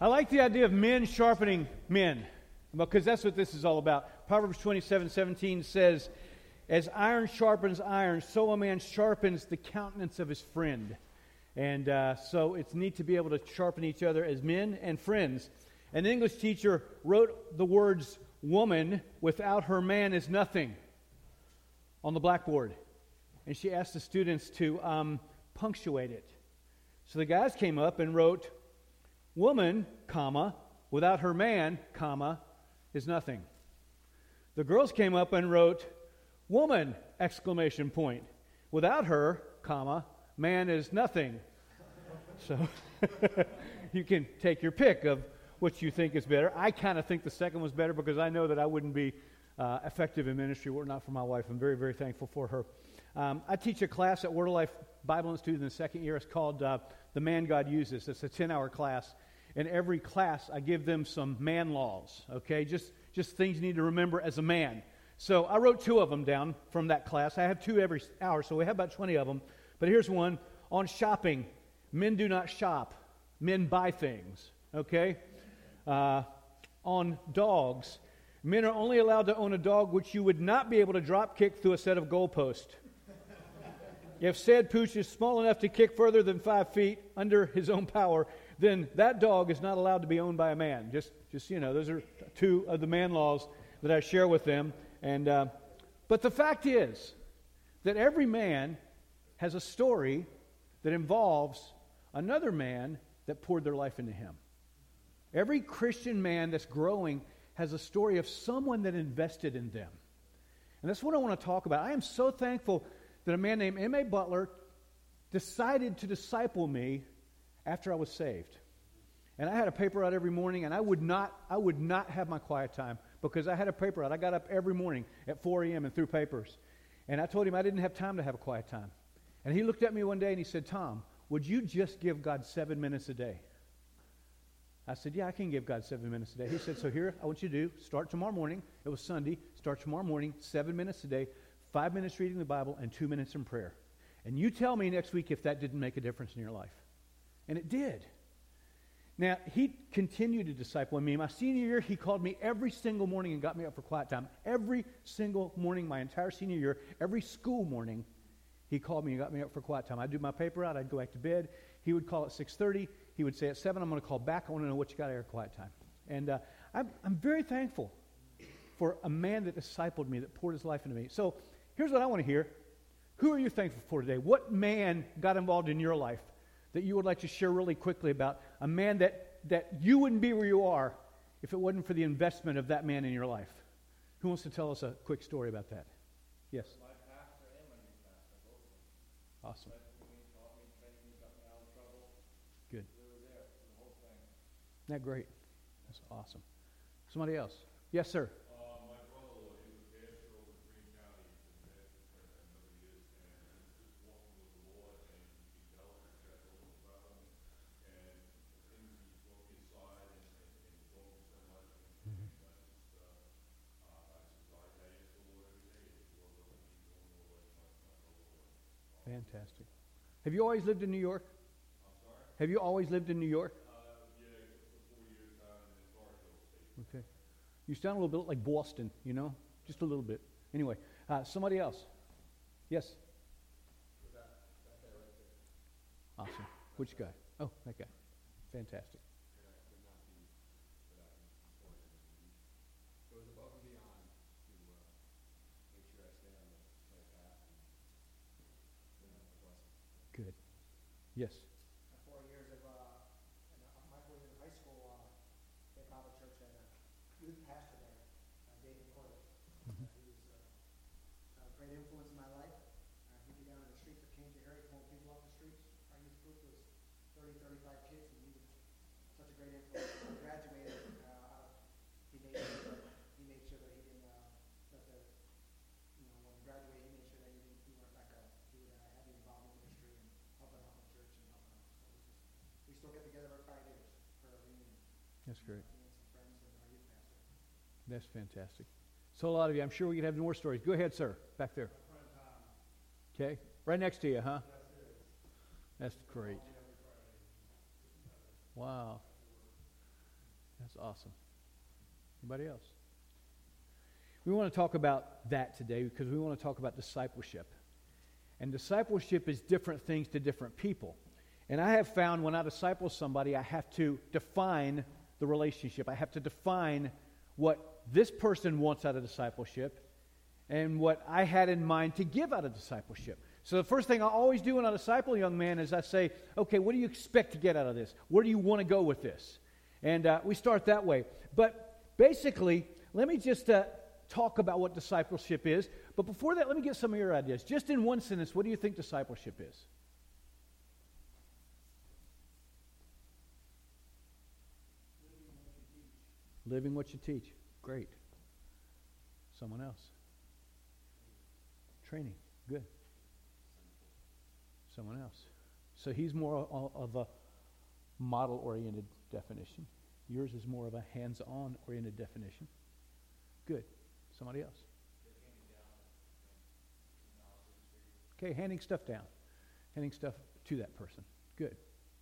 I like the idea of men sharpening men, because that's what this is all about. Proverbs 27:17 says, as iron sharpens iron, so a man sharpens the countenance of his friend. And so it's neat to be able to sharpen each other as men and friends. An English teacher wrote the words, woman without her man is nothing, on the blackboard. And she asked the students to punctuate it. So the guys came up and wrote, woman, comma, without her man, comma, is nothing. The girls came up and wrote, woman, exclamation point. Without her, comma, man is nothing. So you can take your pick of what you think is better. I kind of think the second was better because I know that I wouldn't be effective in ministry were it not for my wife. I'm very, very thankful for her. I teach a class at Word of Life Bible Institute in the second year. It's called The Man God Uses. It's a 10-hour class. In every class, I give them some man laws, okay? Just things you need to remember as a man. So I wrote 2 of them down from that class. I have 2 every hour, so we have about 20 of them. But here's one. On shopping, men do not shop. Men buy things, okay? On dogs, men are only allowed to own a dog which you would not be able to drop kick through a set of goalposts. If said pooch is small enough to kick further than 5 feet under his own power, then that dog is not allowed to be owned by a man. Just those are 2 of the man laws that I share with them. And but the fact is that every man has a story that involves another man that poured their life into him. Every Christian man that's growing has a story of someone that invested in them. And that's what I want to talk about. I am so thankful that a man named M.A. Butler decided to disciple me after I was saved. And I had a paper out every morning, and I would not have my quiet time because I had a paper out. I got up every morning at 4 a.m. and threw papers. And I told him I didn't have time to have a quiet time. And he looked at me one day and he said, Tom, would you just give God 7 minutes a day? I said, yeah, I can give God 7 minutes a day. He said, so here, I want you to do, start tomorrow morning. It was Sunday. Start tomorrow morning, 7 minutes a day, 5 minutes reading the Bible, and 2 minutes in prayer. And you tell me next week if that didn't make a difference in your life. And it did. Now, he continued to disciple me. My senior year, he called me every single morning and got me up for quiet time. Every single morning, my entire senior year, every school morning, he called me and got me up for quiet time. I'd do my paper out. I'd go back to bed. He would call at 6:30. He would say at 7, I'm going to call back. I want to know what you got at your quiet time. And I'm very thankful for a man that discipled me, that poured his life into me. So here's what I want to hear. Who are you thankful for today? What man got involved in your life that you would like to share really quickly about? A man that you wouldn't be where you are if it wasn't for the investment of that man in your life. Who wants to tell us a quick story about that? Yes. My pastor and my new pastor, both of them. Awesome. Taught me, trained me, got me out of trouble. Good. They were there for the whole thing. Isn't that great? That's awesome. Somebody else? Yes, sir. My brother-in-law, he was a pastor over in Greene County. He's been pastor for a number of years, and he's just walking with the Lord, and he developed a check over the problem, and the things he's broke inside, and he's broken so much, and I said, I ask the Lord every day, if the Lord let me keep going the Lord, my brother-in-law. Fantastic. Have you always lived in New York? I'm sorry? Have you always lived in New York? Yeah, for 4 years down in Garfield State. Okay. You sound a little bit like Boston, you know? Just a little bit. Anyway, somebody else. Yes? That guy right there. Awesome. Which guy? Oh, that guy. Fantastic. Goes above and beyond to make sure I stay on the right path and the blessing. Good. Yes. 4 years of my boys in high school, Cape Bible Church had a youth pastor there, David Corbett. Mhm. He was a great influence in my life. He'd be down in the streets of King Harry pulling people off the streets. Our youth group was 30, 35 kids, and he was such a great influence. When he graduated, he made sure that he didn't let the, when he graduated, he made sure that he weren't let go. He would have you involved in ministry and helping out in the church and helping out. So we still get together every 5 years for a reunion. That's great. Me and some friends and our youth pastor. That's fantastic. So a lot of you, I'm sure we could have more stories. Go ahead, sir. Back there. Okay. Right next to you, huh? That's great. Wow. That's awesome. Anybody else? We want to talk about that today because we want to talk about discipleship. And discipleship is different things to different people. And I have found when I disciple somebody, I have to define the relationship. I have to define what this person wants out of discipleship and what I had in mind to give out of discipleship. So the first thing I always do when I disciple a young man is I say, okay, what do you expect to get out of this? Where do you want to go with this? And we start that way. But basically, let me just talk about what discipleship is. But before that, let me get some of your ideas. Just in one sentence, what do you think discipleship is? Living what you teach. Great. Someone else. Training. Good. Someone else. So he's more of a model-oriented definition. Yours is more of a hands-on oriented definition. Good. Somebody else. Okay, handing stuff down. Handing stuff to that person. Good.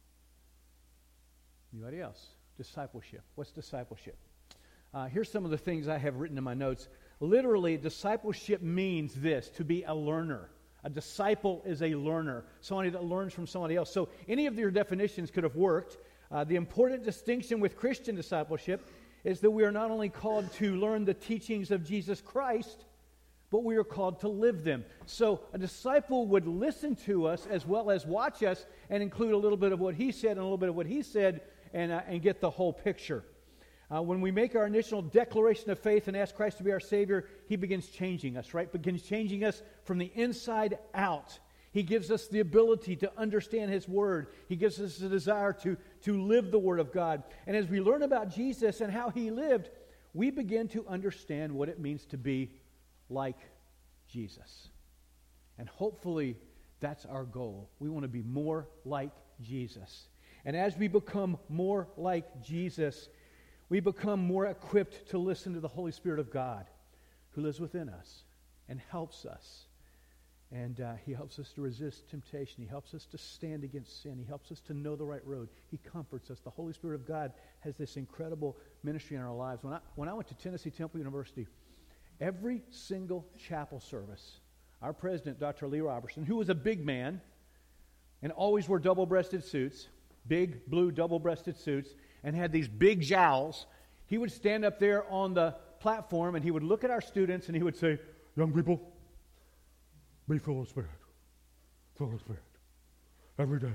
Anybody else? Discipleship. What's discipleship? Here's some of the things I have written in my notes. Literally, discipleship means this, to be a learner. A disciple is a learner, somebody that learns from somebody else. So any of your definitions could have worked. The important distinction with Christian discipleship is that we are not only called to learn the teachings of Jesus Christ, but we are called to live them. So a disciple would listen to us as well as watch us and include a little bit of what he said and a little bit of what he said and get the whole picture. When we make our initial declaration of faith and ask Christ to be our Savior, He begins changing us, right? Begins changing us from the inside out. He gives us the ability to understand His Word. He gives us the desire to live the Word of God. And as we learn about Jesus and how He lived, we begin to understand what it means to be like Jesus. And hopefully that's our goal. We want to be more like Jesus. And as we become more like Jesus, we become more equipped to listen to the Holy Spirit of God who lives within us and helps us. And He helps us to resist temptation. He helps us to stand against sin. He helps us to know the right road. He comforts us. The Holy Spirit of God has this incredible ministry in our lives. When I went to Tennessee Temple University, every single chapel service, our president, Dr. Lee Robertson, who was a big man and always wore double-breasted suits, big blue double-breasted suits, and had these big jowls, he would stand up there on the platform and he would look at our students and he would say, "Young people, be full of Spirit. Full of Spirit. Every day.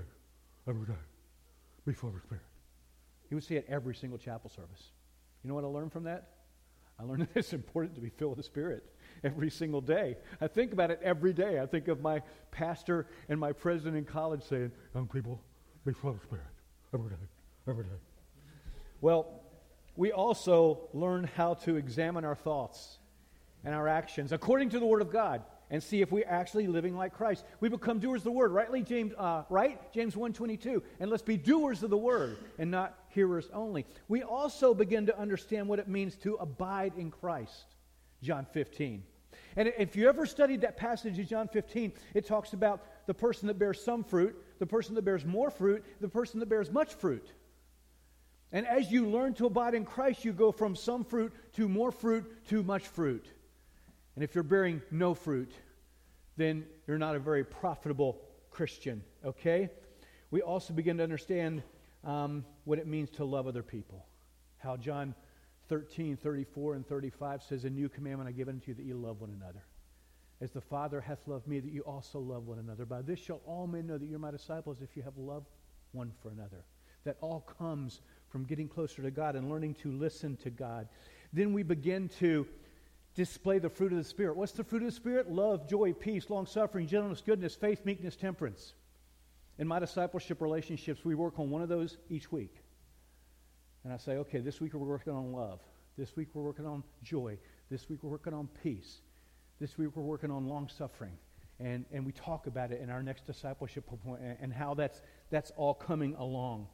Be full of Spirit." He would say it every single chapel service. You know what I learned from that? I learned that it's important to be filled with the Spirit every single day. I think about it every day. I think of my pastor and my president in college saying, "Young people, be full of Spirit. Every day. Well, we also learn how to examine our thoughts and our actions according to the Word of God and see if we're actually living like Christ. We become doers of the Word, rightly, James 1:22. And let's be doers of the Word and not hearers only. We also begin to understand what it means to abide in Christ, John 15. And if you ever studied that passage of John 15, it talks about the person that bears some fruit, the person that bears more fruit, the person that bears much fruit. And as you learn to abide in Christ, you go from some fruit to more fruit to much fruit. And if you're bearing no fruit, then you're not a very profitable Christian, okay? We also begin to understand what it means to love other people. How John 13:34 and 35 says, "A new commandment I give unto you, that you love one another. As the Father hath loved me, that you also love one another. By this shall all men know that you're my disciples, if you have love one for another." That all comes from getting closer to God and learning to listen to God. Then we begin to display the fruit of the Spirit. What's the fruit of the Spirit? Love, joy, peace, long-suffering, gentleness, goodness, faith, meekness, temperance. In my discipleship relationships, we work on one of those each week. And I say, okay, this week we're working on love. This week we're working on joy. This week we're working on peace. This week we're working on long-suffering. And we talk about it in our next discipleship point and how that's all coming along.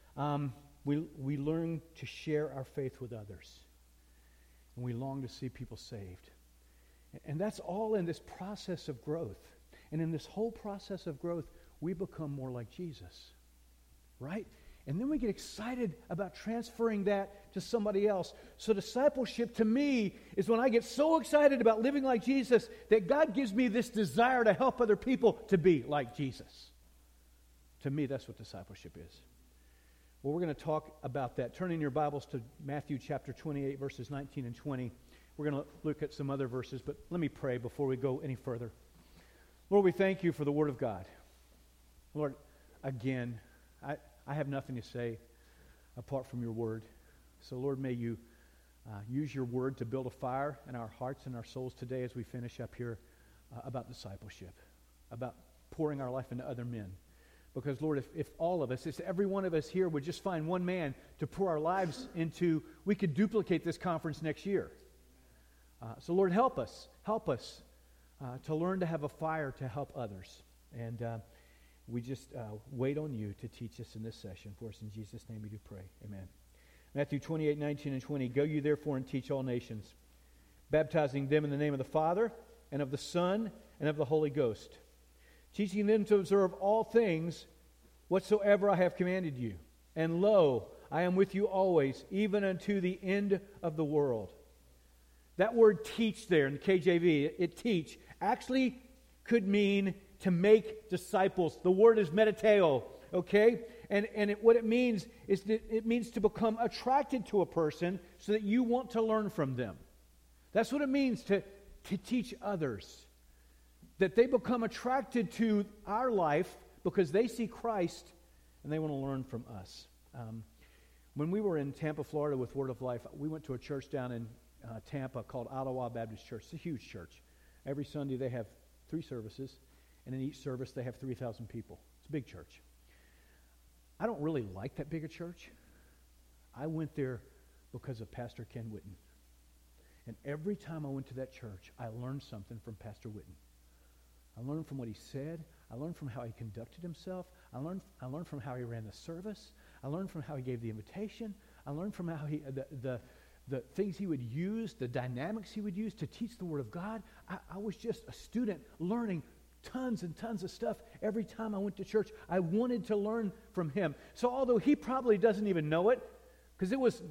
We learn to share our faith with others. And we long to see people saved. And that's all in this process of growth. And in this whole process of growth, we become more like Jesus. Right? And then we get excited about transferring that to somebody else. So discipleship to me is when I get so excited about living like Jesus that God gives me this desire to help other people to be like Jesus. To me, that's what discipleship is. Well, we're going to talk about that. Turn in your Bibles to Matthew chapter 28, verses 19 and 20. We're going to look at some other verses, but let me pray before we go any further. Lord, we thank you for the Word of God. Lord, again, I have nothing to say apart from your Word. So, Lord, may you use your Word to build a fire in our hearts and our souls today as we finish up here about discipleship, about pouring our life into other men. Because, Lord, if all of us, if every one of us here would just find one man to pour our lives into, we could duplicate this conference next year. So, Lord, help us to learn to have a fire to help others. And we just wait on you to teach us in this session. For us in Jesus' name we do pray. Amen. Matthew 28, 19 and 20. Go you therefore and teach all nations, baptizing them in the name of the Father and of the Son and of the Holy Ghost, teaching them to observe all things whatsoever I have commanded you. And lo, I am with you always, even unto the end of the world. That word teach there in the KJV, it teach, actually could mean to make disciples. The word is metateo, okay? And what it means is that it means to become attracted to a person so that you want to learn from them. That's what it means to teach others. That they become attracted to our life because they see Christ and they want to learn from us. When we were in Tampa, Florida with Word of Life, we went to a church down in Tampa called Ottawa Baptist Church. It's a huge church. Every Sunday they have 3 services, and in each service they have 3,000 people. It's a big church. I don't really like that big a church. I went there because of Pastor Ken Whitten. And every time I went to that church, I learned something from Pastor Whitten. I learned from what he said. I learned from how he conducted himself. I learned from how he ran the service. I learned from how he gave the invitation. I learned from how he the things he would use, the dynamics he would use to teach the Word of God. I was just a student learning tons and tons of stuff every time I went to church. I wanted to learn from him. So although he probably doesn't even know it, because it was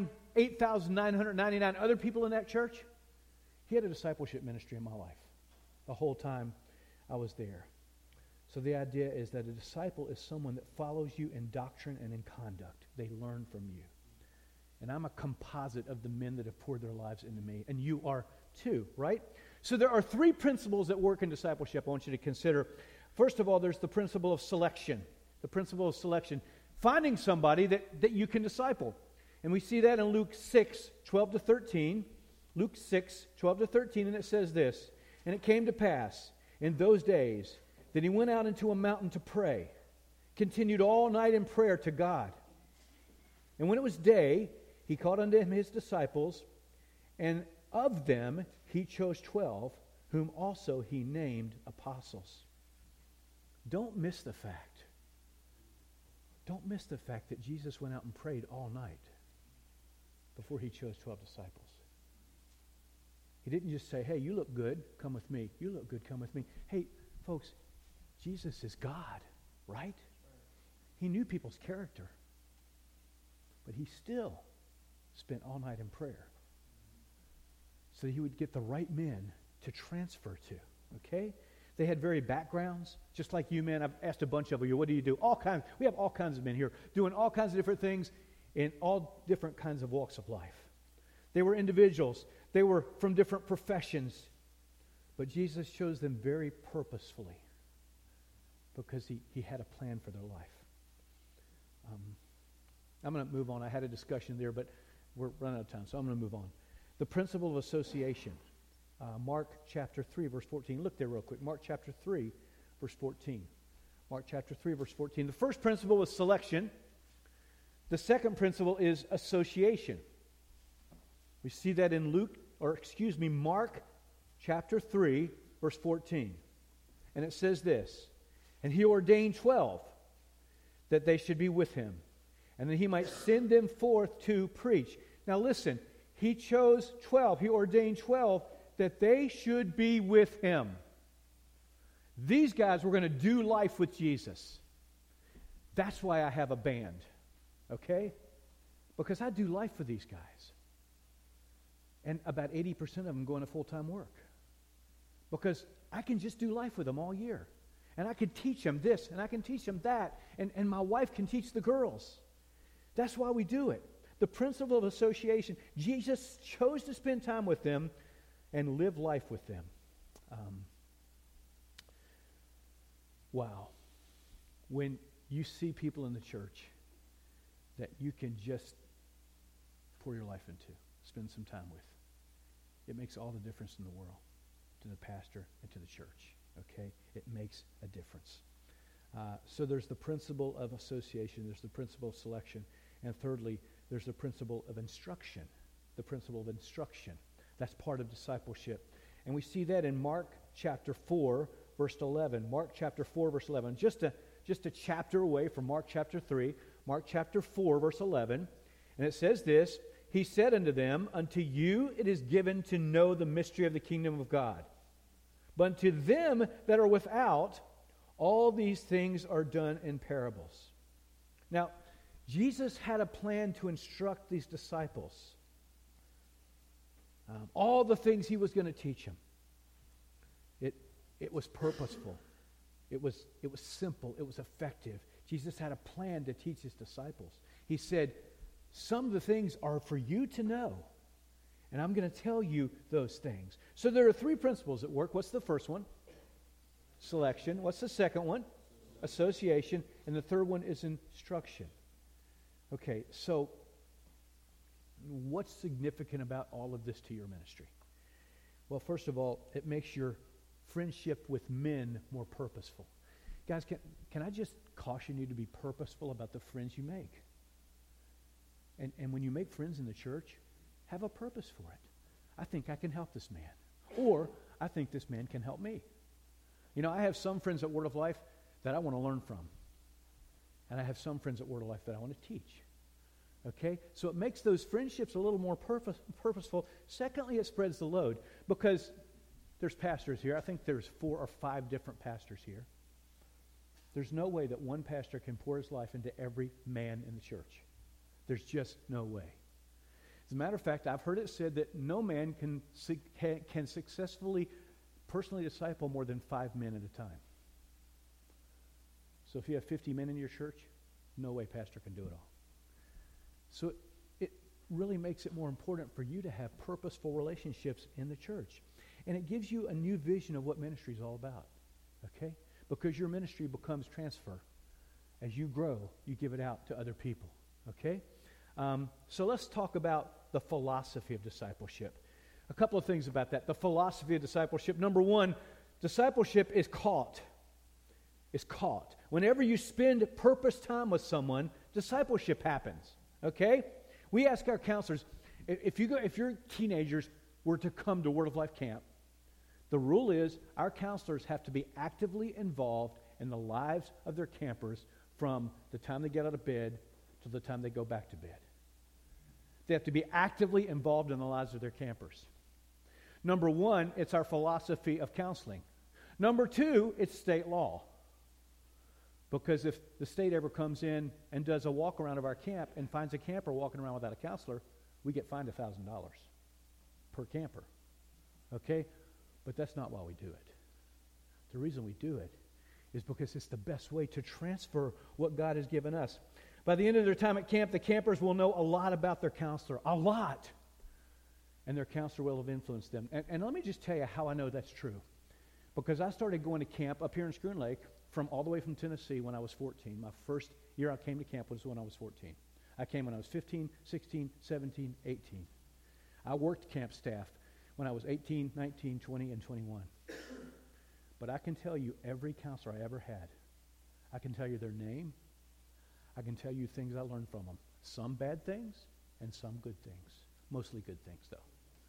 8,999 other people in that church, he had a discipleship ministry in my life the whole time I was there. So the idea is that a disciple is someone that follows you in doctrine and in conduct. They learn from you. And I'm a composite of the men that have poured their lives into me. And you are too, right? So there are 3 principles that work in discipleship I want you to consider. First of all, there's the principle of selection. The principle of selection. Finding somebody that you can disciple. And we see that in Luke 6, 12 to 13. Luke 6, 12 to 13, and it says this. And it came to pass in those days that he went out into a mountain to pray, continued all night in prayer to God. And when it was day, he called unto him his disciples, and of them he chose 12, whom also he named apostles. Don't miss the fact. Don't miss the fact that Jesus went out and prayed all night before he chose 12 disciples. He didn't just say, hey, you look good, come with me. You look good, come with me. Hey, folks, Jesus is God, right? He knew people's character. But he still spent all night in prayer so that he would get the right men to transfer to, okay? They had varied backgrounds, just like you men. I've asked a bunch of you, what do you do? All kinds. We have all kinds of men here doing all kinds of different things in all different kinds of walks of life. They were individuals. They were from different professions. But Jesus chose them very purposefully because he had a plan for their life. I'm going to move on. I had a discussion there, but we're running out of time, so I'm going to move on. The principle of association. Mark chapter 3, verse 14. Look there real quick. Mark chapter 3, verse 14. Mark chapter 3, verse 14. The first principle is selection. The second principle is association. We see that in Mark chapter 3, verse 14. And it says this, and he ordained 12 that they should be with him, and that he might send them forth to preach. Now listen, he chose 12. He ordained 12 that they should be with him. These guys were going to do life with Jesus. That's why I have a band. okay? Because I do life for these guys. And about 80% of them go into full-time work. Because I can just do life with them all year. And I can teach them this, and I can teach them that. And my wife can teach the girls. That's why we do it. The principle of association. Jesus chose to spend time with them and live life with them. Wow. When you see people in the church that you can just pour your life into, spend some time with, it makes all the difference in the world to the pastor and to the church. Okay? It makes a difference. So there's the principle of association. There's the principle of selection. And thirdly, there's the principle of instruction. The principle of instruction. That's part of discipleship. And we see that in Mark chapter 4, verse 11. Mark chapter 4, verse 11. Just a chapter away from Mark chapter 3. Mark chapter 4, verse 11. And it says this, He said unto them, Unto you it is given to know the mystery of the kingdom of God. But unto them that are without, all these things are done in parables. Now, Jesus had a plan to instruct these disciples. All the things He was going to teach them. It was purposeful. It was simple. It was effective. Jesus had a plan to teach His disciples. He said, some of the things are for you to know. And I'm going to tell you those things. So there are three principles at work. What's the first one? Selection. What's the second one? Association. And the third one is instruction. Okay, so what's significant about all of this to your ministry? Well, first of all, it makes your friendship with men more purposeful. Guys, can I just caution you to be purposeful about the friends you make? And when you make friends in the church, have a purpose for it. I think I can help this man. Or, I think this man can help me. You know, I have some friends at Word of Life that I want to learn from. And I have some friends at Word of Life that I want to teach. Okay? So it makes those friendships a little more purposeful. Secondly, it spreads the load. Because there's pastors here. I think there's 4 or 5 different pastors here. There's no way that one pastor can pour his life into every man in the church. There's just no way. As a matter of fact, I've heard it said that no man can successfully personally disciple more than 5 men at a time. So if you have 50 men in your church, no way pastor can do it all. So it really makes it more important for you to have purposeful relationships in the church. And it gives you a new vision of what ministry is all about. Okay? Because your ministry becomes transfer. As you grow, you give it out to other people. Okay? So let's talk about the philosophy of discipleship. A couple of things about that. The philosophy of discipleship. Number one, discipleship is caught. It's caught. Whenever you spend purpose time with someone, discipleship happens. Okay? We ask our counselors, if your teenagers were to come to Word of Life camp, the rule is our counselors have to be actively involved in the lives of their campers from the time they get out of bed to the time they go back to bed. They have to be actively involved in the lives of their campers. Number one, it's our philosophy of counseling. Number two, it's state law. Because if the state ever comes in and does a walk around of our camp and finds a camper walking around without a counselor, we get fined $1,000 per camper. Okay? But that's not why we do it. The reason we do it is because it's the best way to transfer what God has given us. By the end of their time at camp, the campers will know a lot about their counselor. A lot. And their counselor will have influenced them. And let me just tell you how I know that's true. Because I started going to camp up here in Schroon Lake all the way from Tennessee when I was 14. My first year I came to camp was when I was 14. I came when I was 15, 16, 17, 18. I worked camp staff when I was 18, 19, 20, and 21. But I can tell you every counselor I ever had. I can tell you their name. I can tell you things I learned from them. Some bad things and some good things. Mostly good things, though.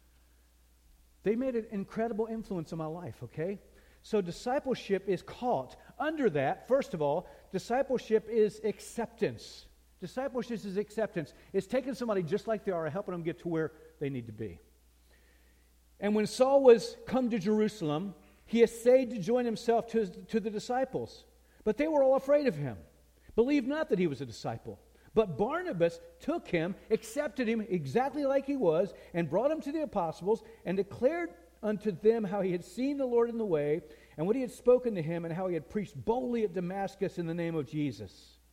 They made an incredible influence on my life, okay? So discipleship is caught. Under that, first of all, discipleship is acceptance. Discipleship is acceptance. It's taking somebody just like they are and helping them get to where they need to be. And when Saul was come to Jerusalem, he essayed to join himself to the disciples. But they were all afraid of him. Believe not that he was a disciple, But Barnabas took him, accepted him exactly like he was, and brought him to the apostles, and declared unto them how he had seen the Lord in the way, and what he had spoken to him, and how he had preached boldly at Damascus in the name of Jesus.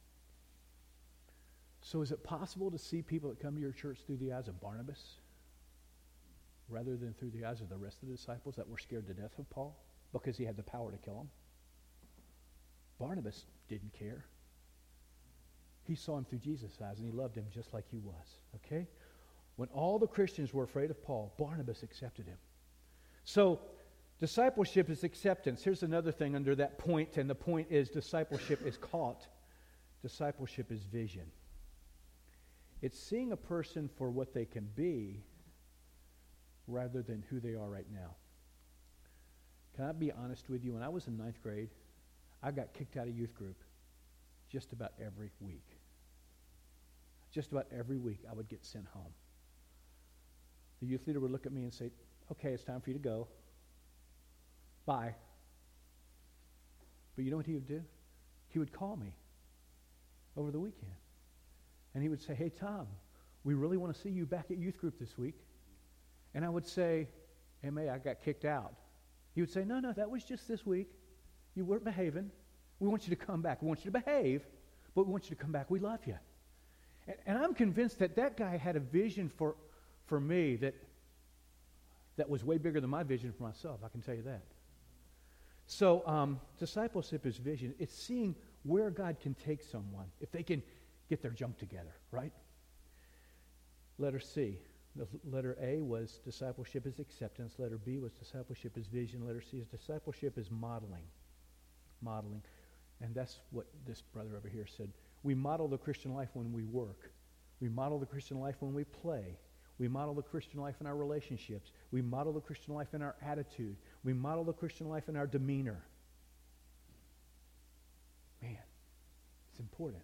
So is it possible to see people that come to your church through the eyes of Barnabas rather than through the eyes of the rest of the disciples that were scared to death of Paul because he had the power to kill him? Barnabas didn't care. He saw him through Jesus' eyes, and he loved him just like he was. Okay? When all the Christians were afraid of Paul, Barnabas accepted him. So, discipleship is acceptance. Here's another thing under that point, and the point is discipleship is caught. Discipleship is vision. It's seeing a person for what they can be rather than who they are right now. Can I be honest with you? When I was in ninth grade, I got kicked out of youth group just about every week. Just about every week I would get sent home. The youth leader would look at me and say, okay, it's time for you to go. Bye. But you know what he would do? He would call me over the weekend. And he would say, hey, Tom, we really want to see you back at youth group this week. And I would say, M.A., I got kicked out. He would say, no, that was just this week. You weren't behaving. We want you to come back. We want you to behave, but we want you to come back. We love you. And I'm convinced that guy had a vision for me that was way bigger than my vision for myself. I can tell you that. So discipleship is vision. It's seeing where God can take someone if they can get their junk together, right? Letter C. The letter A was discipleship is acceptance. Letter B was discipleship is vision. Letter C is discipleship is modeling. Modeling. And that's what this brother over here said. We model the Christian life when we work. We model the Christian life when we play. We model the Christian life in our relationships. We model the Christian life in our attitude. We model the Christian life in our demeanor. Man, it's important.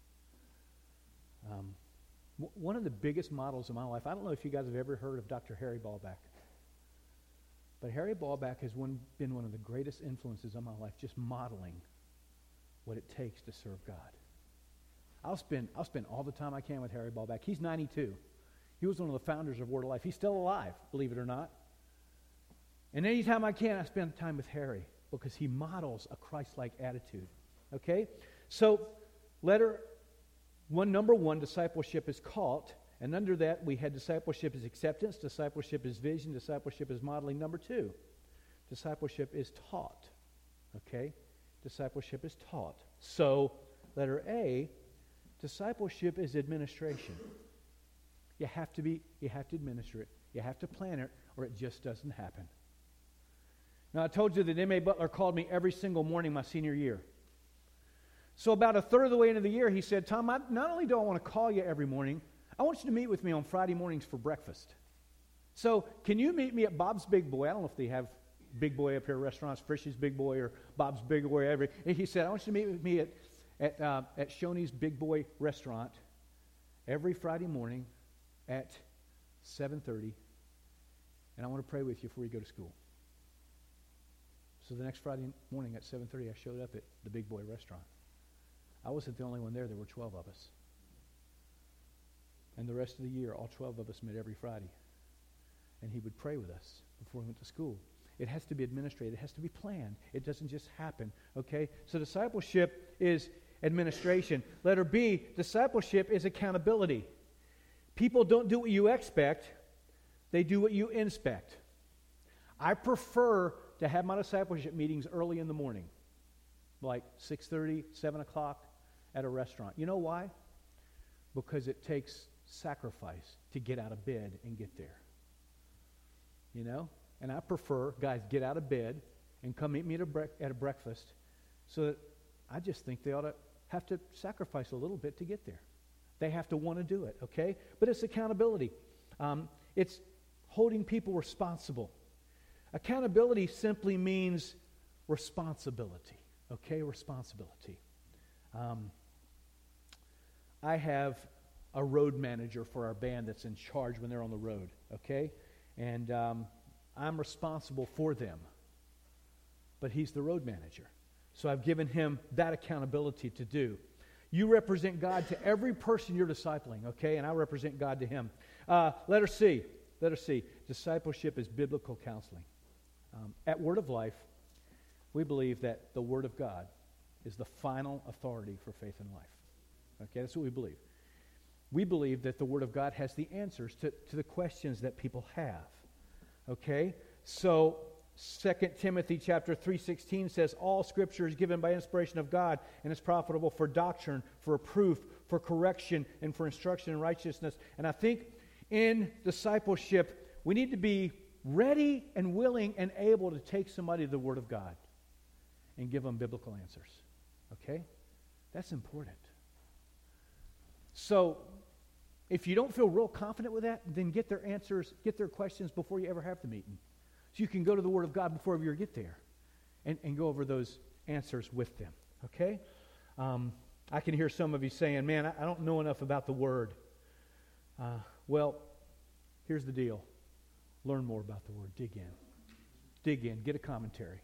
One of the biggest models of my life, I don't know if you guys have ever heard of Dr. Harry Ballback, but Harry Ballback has been one of the greatest influences on my life, just modeling what it takes to serve God. I'll spend all the time I can with Harry Ballback. He's 92. He was one of the founders of Word of Life. He's still alive, believe it or not. And anytime I can, I spend time with Harry because he models a Christ-like attitude. Okay? So, number one, discipleship is caught. And under that, we had discipleship is acceptance, discipleship is vision, discipleship is modeling. Number two, discipleship is taught. Okay? Discipleship is taught. So, letter A, discipleship is administration. You have to administer it. You have to plan it, or it just doesn't happen. Now, I told you that M.A. Butler called me every single morning my senior year. So about a third of the way into the year, he said, Tom, not only do I want to call you every morning, I want you to meet with me on Friday mornings for breakfast. So can you meet me at Bob's Big Boy? I don't know if they have Big Boy up here restaurants, Frisch's Big Boy or Bob's Big Boy. And he said, I want you to meet with me at Shoney's Big Boy restaurant every Friday morning at 7:30, and I want to pray with you before you go to school. So the next Friday morning at 7:30, I showed up at the Big Boy restaurant. I wasn't the only one there. There were 12 of us. And the rest of the year, all 12 of us met every Friday. And he would pray with us before we went to school. It has to be administrated. It has to be planned. It doesn't just happen, okay? So discipleship is administration. Letter B, discipleship is accountability. People don't do what you expect. They do what you inspect. I prefer to have my discipleship meetings early in the morning, like 6:30, 7 o'clock at a restaurant. You know why? Because it takes sacrifice to get out of bed and get there. You know? And I prefer guys get out of bed and come meet me at a breakfast, so that I just think they ought to have to sacrifice a little bit to get there. They have to want to do it, okay? But it's accountability. It's holding people responsible. Accountability simply means responsibility, okay? Responsibility. I have a road manager for our band that's in charge when they're on the road, okay? And I'm responsible for them, but he's the road manager. So I've given him that accountability to do. You represent God to every person you're discipling, okay? And I represent God to him. Letter C. Letter C. Discipleship is biblical counseling. At Word of Life, we believe that the Word of God is the final authority for faith and life. Okay, that's what we believe. We believe that the Word of God has the answers to the questions that people have. Okay? So 2 Timothy chapter 3:16 says, all Scripture is given by inspiration of God and is profitable for doctrine, for reproof, for correction, and for instruction in righteousness. And I think in discipleship, we need to be ready and willing and able to take somebody to the Word of God and give them biblical answers. Okay? That's important. So, if you don't feel real confident with that, then get their answers, get their questions before you ever have the meeting. So you can go to the Word of God before you get there and go over those answers with them. Okay? I can hear some of you saying, man, I don't know enough about the Word. Well, here's the deal. Learn more about the Word. Dig in. Dig in. Get a commentary.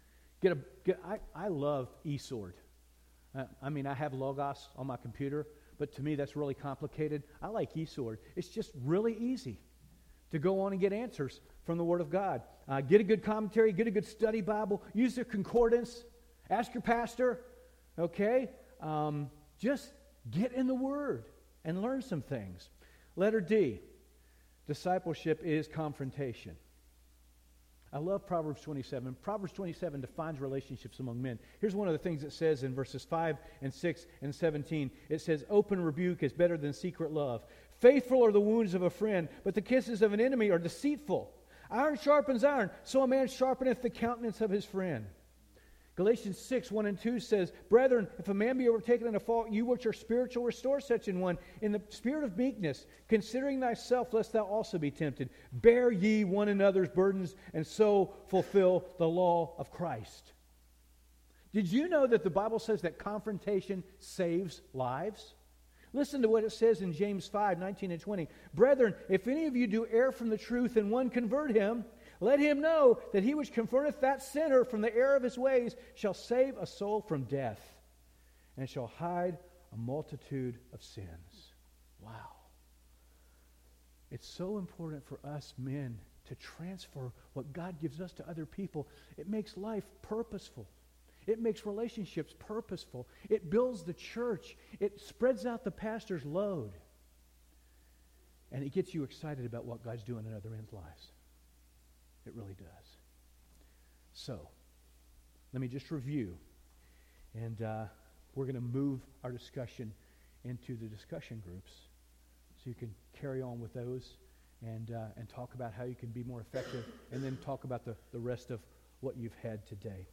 I love eSword. I have Logos on my computer, but to me that's really complicated. I like eSword. It's just really easy to go on and get answers from the Word of God. Get a good commentary, get a good study Bible, use the concordance, ask your pastor, okay? Just get in the Word and learn some things. Letter D, discipleship is confrontation. I love Proverbs 27. Proverbs 27 defines relationships among men. Here's one of the things it says in verses 5 and 6 and 17. It says, open rebuke is better than secret love. Faithful are the wounds of a friend, but the kisses of an enemy are deceitful. Iron sharpens iron, so a man sharpeneth the countenance of his friend. Galatians 6, 1 and 2 says, brethren, if a man be overtaken in a fault, you which are spiritual, restore such an one in the spirit of meekness, considering thyself, lest thou also be tempted. Bear ye one another's burdens, and so fulfill the law of Christ. Did you know that the Bible says that confrontation saves lives? Listen to what it says in James 5, 19 and 20. Brethren, if any of you do err from the truth and one convert him, let him know that he which converteth that sinner from the error of his ways shall save a soul from death and shall hide a multitude of sins. Wow. It's so important for us men to transfer what God gives us to other people. It makes life purposeful. It makes relationships purposeful. It builds the church. It spreads out the pastor's load. And it gets you excited about what God's doing in other men's lives. It really does. So, let me just review. And we're going to move our discussion into the discussion groups. So you can carry on with those and talk about how you can be more effective. And then talk about the rest of what you've had today.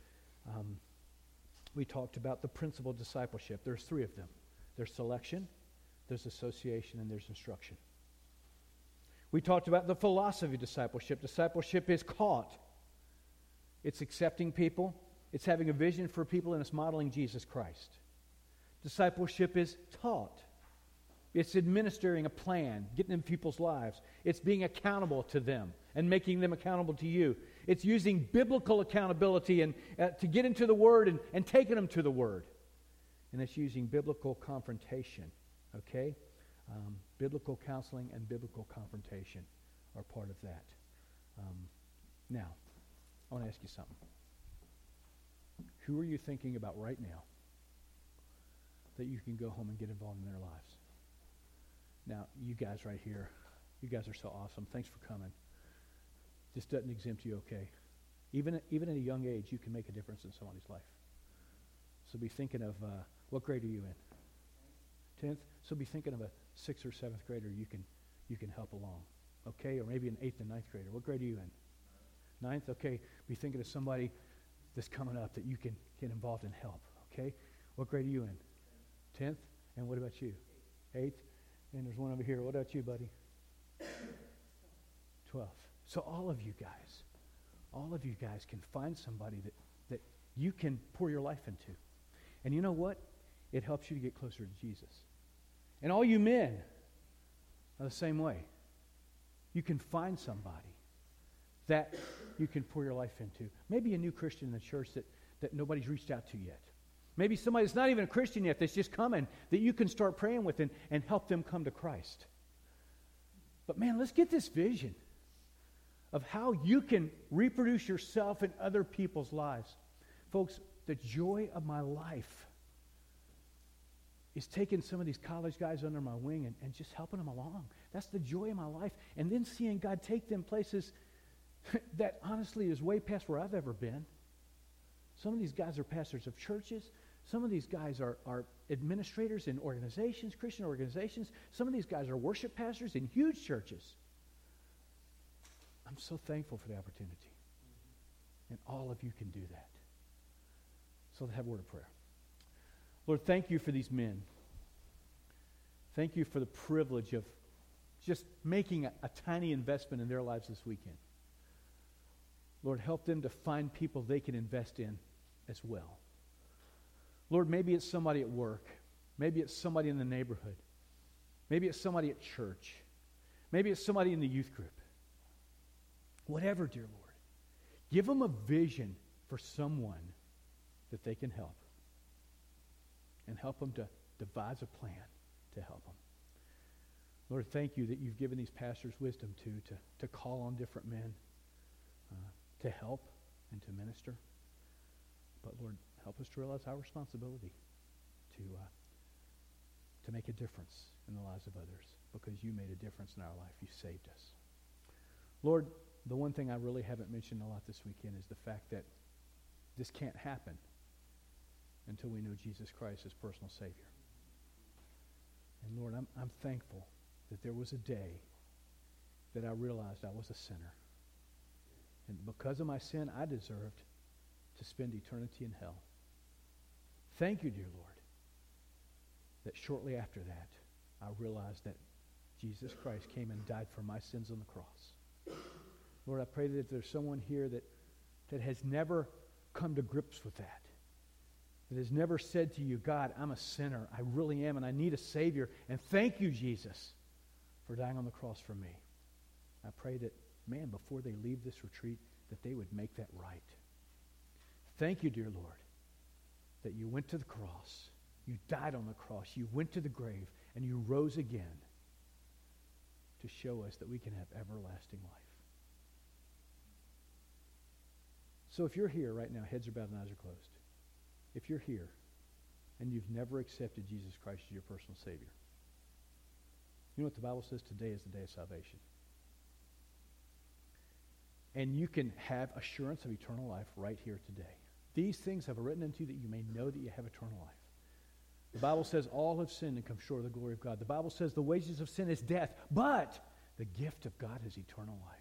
We talked about the principle of discipleship. There's three of them. There's selection, there's association, and there's instruction. We talked about the philosophy of discipleship. Discipleship is caught. It's accepting people. It's having a vision for people, and it's modeling Jesus Christ. Discipleship is taught. It's administering a plan, getting in people's lives. It's being accountable to them and making them accountable to you. It's using biblical accountability and to get into the Word and taking them to the Word. And it's using biblical confrontation, okay? Biblical counseling and biblical confrontation are part of that. Now, I want to ask you something. Who are you thinking about right now that you can go home and get involved in their lives? Now, you guys right here, you guys are so awesome. Thanks for coming. This doesn't exempt you, okay? Even at a young age, you can make a difference in somebody's life. So be thinking of, what grade are you in? 10th? So be thinking of a 6th or 7th grader you can help along, okay? Or maybe an 8th and 9th grader. What grade are you in? 9th? Okay. Be thinking of somebody that's coming up that you can get involved and help, okay? What grade are you in? 10th? And what about you? 8th? And there's one over here. What about you, buddy? 12th. So all of you guys can find somebody that you can pour your life into. And you know what? It helps you to get closer to Jesus. And all you men are the same way. You can find somebody that you can pour your life into. Maybe a new Christian in the church that nobody's reached out to yet. Maybe somebody that's not even a Christian yet that's just coming that you can start praying with and help them come to Christ. But man, let's get this vision of how you can reproduce yourself in other people's lives. Folks, the joy of my life is taking some of these college guys under my wing and just helping them along. That's the joy of my life. And then seeing God take them places that honestly is way past where I've ever been. Some of these guys are pastors of churches. Some of these guys are administrators in organizations, Christian organizations. Some of these guys are worship pastors in huge churches. I'm so thankful for the opportunity. And all of you can do that. So let's have a word of prayer. Lord, thank you for these men. Thank you for the privilege of just making a tiny investment in their lives this weekend. Lord, help them to find people they can invest in as well. Lord, maybe it's somebody at work. Maybe it's somebody in the neighborhood. Maybe it's somebody at church. Maybe it's somebody in the youth group. Whatever, dear Lord. Give them a vision for someone that they can help. And help them to devise a plan to help them. Lord, thank you that you've given these pastors wisdom to call on different men, to help and to minister. But Lord, help us to realize our responsibility to make a difference in the lives of others, because you made a difference in our life. You saved us. Lord, the one thing I really haven't mentioned a lot this weekend is the fact that this can't happen until we know Jesus Christ as personal Savior. And Lord, I'm thankful that there was a day that I realized I was a sinner. And because of my sin, I deserved to spend eternity in hell. Thank you, dear Lord, that shortly after that, I realized that Jesus Christ came and died for my sins on the cross. Lord, I pray that if there's someone here that has never come to grips with that has never said to you, God, I'm a sinner, I really am, and I need a Savior, and thank you, Jesus, for dying on the cross for me. I pray that, man, before they leave this retreat, that they would make that right. Thank you, dear Lord, that you went to the cross, you died on the cross, you went to the grave, and you rose again to show us that we can have everlasting life. So if you're here right now, heads are bowed and eyes are closed. If you're here and you've never accepted Jesus Christ as your personal Savior, you know what the Bible says? Today is the day of salvation. And you can have assurance of eternal life right here today. These things have I written unto you that you may know that you have eternal life. The Bible says all have sinned and come short of the glory of God. The Bible says the wages of sin is death, but the gift of God is eternal life.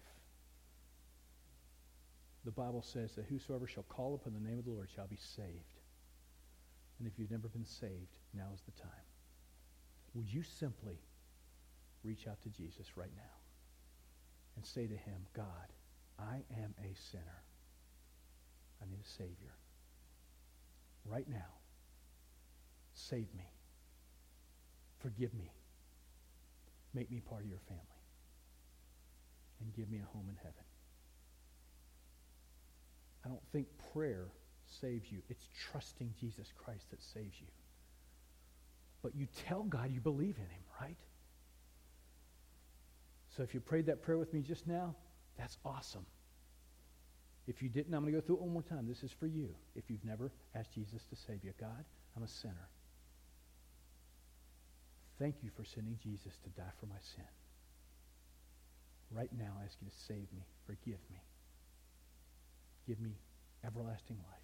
The Bible says that whosoever shall call upon the name of the Lord shall be saved. And if you've never been saved, now is the time. Would you simply reach out to Jesus right now and say to him, God, I am a sinner. I need a Savior. Right now, save me. Forgive me. Make me part of your family. And give me a home in heaven. I don't think prayer saves you. It's trusting Jesus Christ that saves you. But you tell God you believe in him, right? So if you prayed that prayer with me just now, that's awesome. If you didn't, I'm going to go through it one more time. This is for you. If you've never asked Jesus to save you, God, I'm a sinner. Thank you for sending Jesus to die for my sin. Right now, I ask you to save me. Forgive me. Give me everlasting life.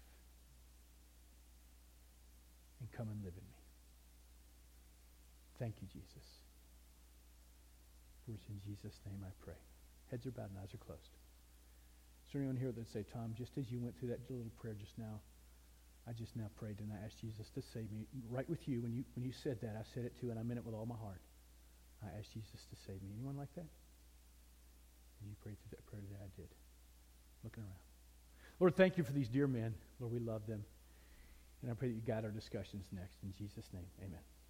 And come and live in me. Thank you, Jesus. For it's in Jesus' name I pray. Heads are bowed and eyes are closed. Is there anyone here that would say, Tom, just as you went through that little prayer just now, I just now prayed and I asked Jesus to save me. Right with you, when you said that, I said it too, and I meant it with all my heart. I asked Jesus to save me. Anyone like that? And you prayed through that prayer that I did. Looking around. Lord, thank you for these dear men. Lord, we love them. And I pray that you guide our discussions next. In Jesus' name, amen.